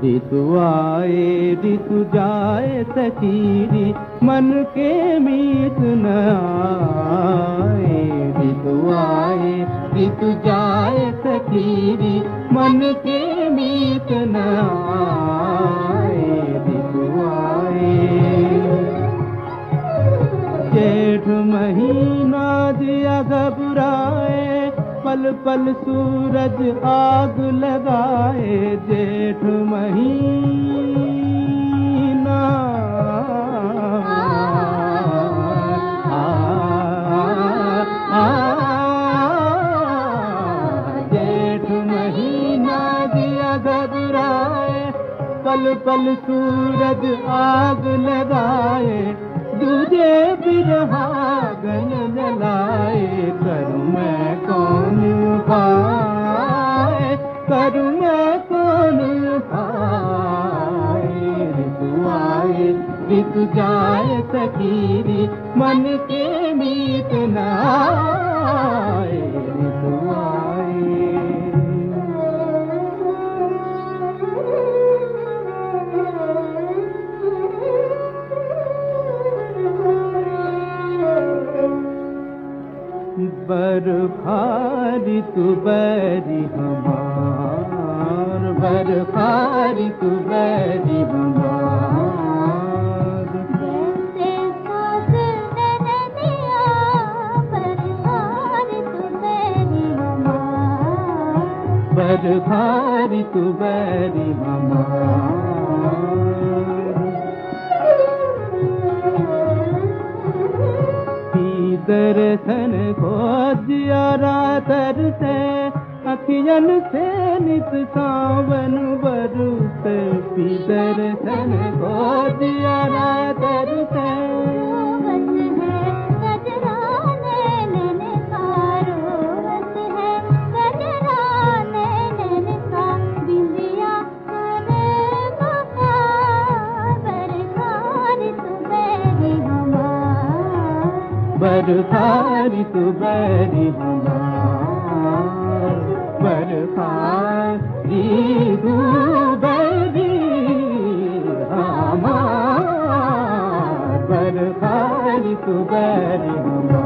ऋतु आए ऋतु जाए सखीरी, मन के मीत न आए। ऋतु आए ऋतु जाए सखीरी, मन के मीत न आए। ऋतु आए जेठ महीना दिया घबराए, पल पल सूरज आग लगाए। जेठ महीना जेठ महीना दिया घबराए, पल पल सूरज आग लगाए। दूजे बिरहा गन जलाए, करूँ मैं कौन उपाय, करूँ मैं कौन उपाय। ऋतु आए ऋतु जाए सखीरी, मन के मीत न आए। ऋतु आए बरखा ऋतु बैरी हमार, बरखा ऋतु बैरी हमार। जैसे साजन नदिया, बरखा ऋतु बैरी हमार। बरखा ऋतु बैरी हमार। दर्शन खोजिया रातर से, अखियन से नित सावन बरसे। दर्शन खोजिया रातर से, बरखा ऋतु बैरी हमार, बरखा ऋतु बैरी हमार, बरखा ऋतु बैरी हमार।